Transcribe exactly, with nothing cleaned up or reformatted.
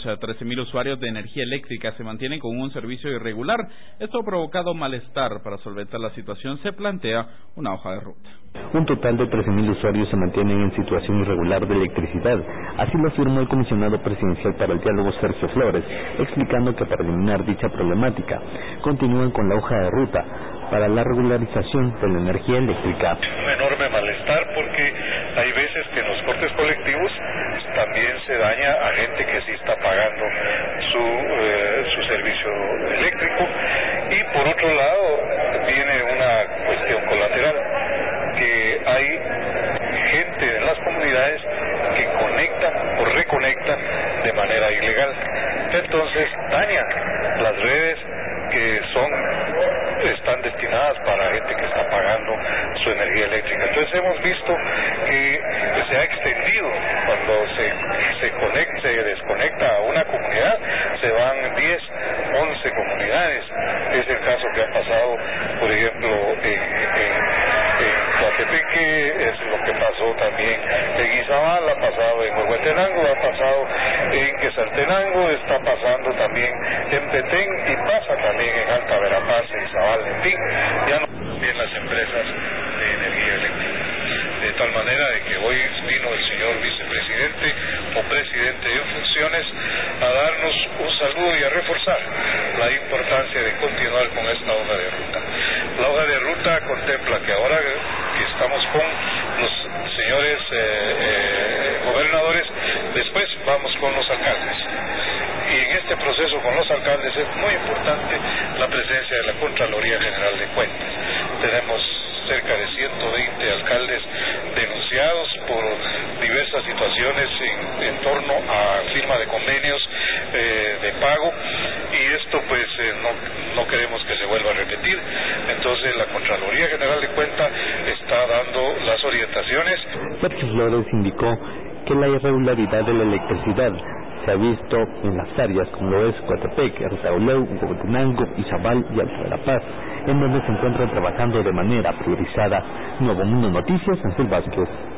eh, trece mil usuarios de energía eléctrica se mantienen con un servicio irregular. Esto ha provocado malestar. Para solventar la situación se plantea una hoja de ruta. Un total de trece mil usuarios se mantienen en situación irregular de electricidad. Así lo afirmó el comisionado presidencial para el diálogo, Sergio Flores, explicando que para eliminar dicha problemática continúan con la hoja de ruta para la regularización de la energía eléctrica. Un enorme malestar porque hay veces que en los cortes colectivos también se daña a gente que sí está pagando su, eh, su servicio eléctrico, y por otro lado viene una cuestión colateral, que hay gente en las comunidades que conecta o reconecta de manera ilegal, entonces daña las redes que son están destinadas para gente que está pagando su energía eléctrica. Entonces hemos visto que se ha extendido, cuando se, se conecta, se desconecta a una comunidad, se van diez, once comunidades. Es el caso que ha pasado, por ejemplo, en, en, en Coatepeque, es lo que pasó también en Izabal, ha pasado en Huehuetenango, ha pasado en Quetzaltenango, está pasando también en Petén y pasa también en Alta Verapaz, en Izabal, en fin, ya no bien las empresas de energía eléctrica. De tal manera de que hoy vino el señor vicepresidente o presidente en funciones a darnos un saludo y a reforzar la importancia de continuar con esta hoja de ruta. La hoja de ruta contempla que ahora que estamos con los señores eh, eh, gobernadores, después vamos con los alcaldes. Y en este proceso con los alcaldes es muy importante la presencia de la Contraloría General de Cuentas. Tenemos cerca de ciento veinte alcaldes denunciados por diversas situaciones en, en torno a firma de convenios eh, de pago, y esto pues eh, no, no queremos que se vuelva a repetir. Entonces la Contraloría General de Cuentas está dando las orientaciones. Sergio Flores indicó que la irregularidad de la electricidad se ha visto en las áreas como lo es Coatepeque, Retauleu, Huehuetenango, Izabal y Alta Verapaz, en donde se encuentran trabajando de manera priorizada. Nuevo Mundo Noticias, Ángel Vázquez.